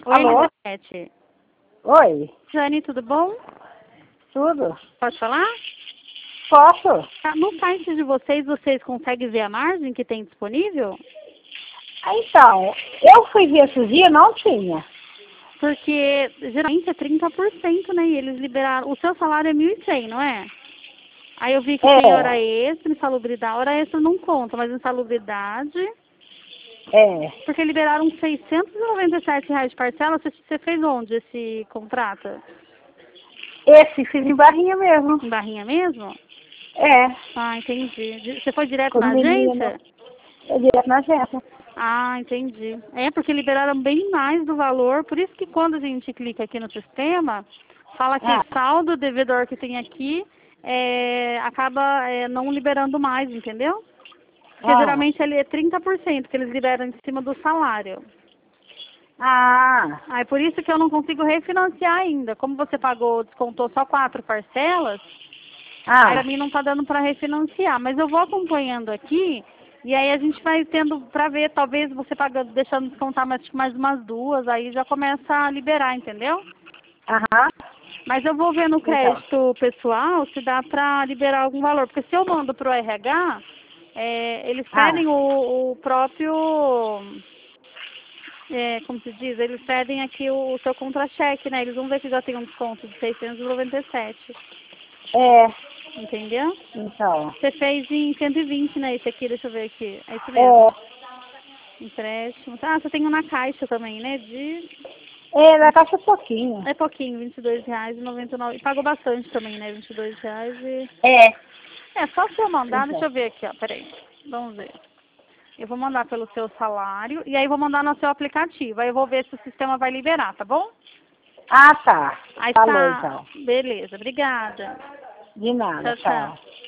Oi, Alô? Elisabeth. Oi, Jane, tudo bom? tudo? Pode falar? Posso? No site de vocês conseguem ver a margem que tem disponível? Então, eu fui ver esses dias, não tinha. Porque geralmente é 30%, né? E eles liberaram. O seu salário é 1.100, não é? Aí eu vi que tem hora extra, insalubridade. Hora extra não conta, mas insalubridade. É, Porque liberaram R$ 697 de parcela. Você fez onde esse contrato? esse fiz em Barrinha mesmo. Em Barrinha mesmo? É, Ah, entendi. Você foi direto com na o menino. agência? Eu direto na agência. Ah, entendi. É porque liberaram bem mais do valor, por isso que quando a gente clica aqui no sistema, fala que Ah, saldo devedor que tem aqui acaba não liberando mais, entendeu? Porque ah, geralmente ele é 30% que eles liberam em cima do salário. ah, Aí por isso que eu não consigo refinanciar ainda. Como você pagou, descontou só 4 parcelas, aí pra ah, mim não tá dando para refinanciar. Mas eu vou acompanhando aqui e aí a gente vai tendo para ver, talvez você pagando, deixando descontar mais umas 2, aí já começa a liberar, entendeu? aham. Mas eu vou ver no Então, crédito pessoal se dá para liberar algum valor. Porque se eu mando pro RH, eles ah, pedem o próprio, como se diz, eles pedem aqui o seu contra-cheque, né? Eles vão ver que já tem um desconto de 697, é, entendeu? então, Você fez em 120, né? Esse aqui, deixa eu ver aqui. É isso mesmo. é, Empréstimo. Ah, você tem um na caixa também, né? na caixa pouquinho. É pouquinho, R$ 22,99. E pagou bastante também, né? R$ 22 e... É, Só se eu mandar, deixa então, eu ver aqui, ó. Peraí. Vamos ver. Eu vou mandar pelo seu salário e aí vou mandar no seu aplicativo. Aí eu vou ver se o sistema vai liberar, tá bom? ah, tá. Aí Falou, tá. então. Beleza, obrigada. De nada, Tchau, tchau. tchau.